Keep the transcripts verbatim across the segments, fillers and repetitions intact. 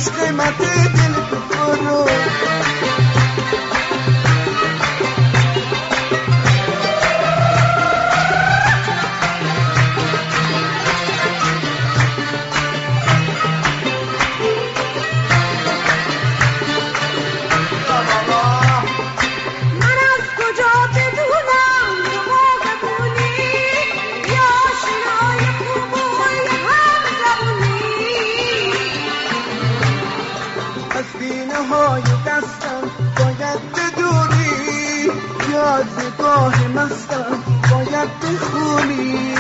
فروش قیمت دل بفروش. های دستم باید بدونی، یادگاه مستم باید بخونی.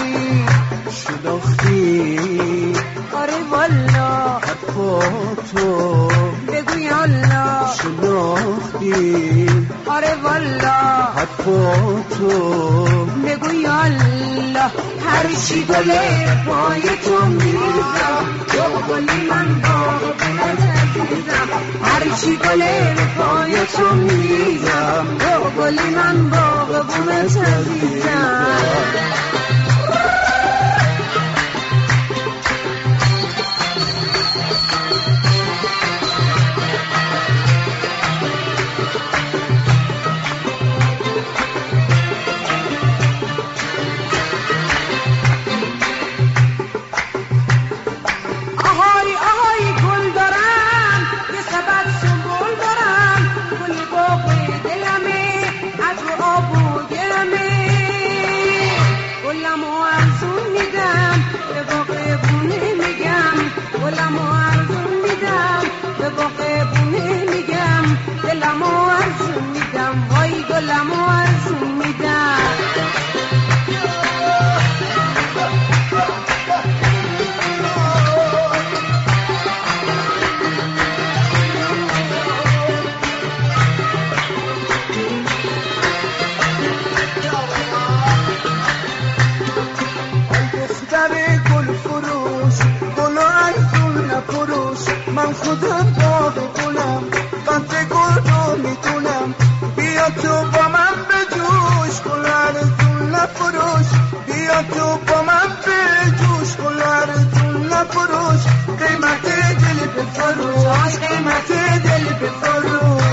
شناختی آره والا حرفاتو بگوی الله. شناختی آره والا حرفاتو بگوی الله. هر چی گله پای تو میریزم، تو گلی من باغ بلند عزیزم. هر چی گله پای تو میریزم، تو گلی من باغ بلند عزیزم. من خودم باغ گلم، قدر گل رو میدونم. بیا تو با من بجوش، گلرتون نفروش. بیا تو با من بجوش، گلرتون نفروش. قیمت دل بفروش، قیمت دل بفروش.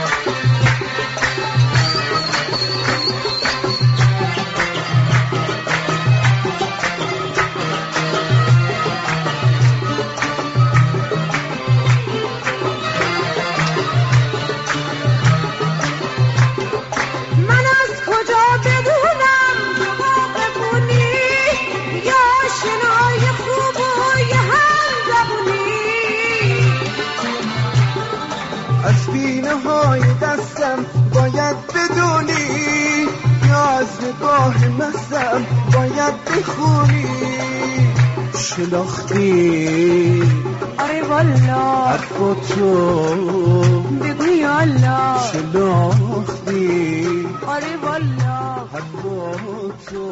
از بینه های دستم باید بدونی، یا از نگاه مستم باید بخونی. شناختی آره والا حرفاتو بگوی الله. شناختی آره والا حرفاتو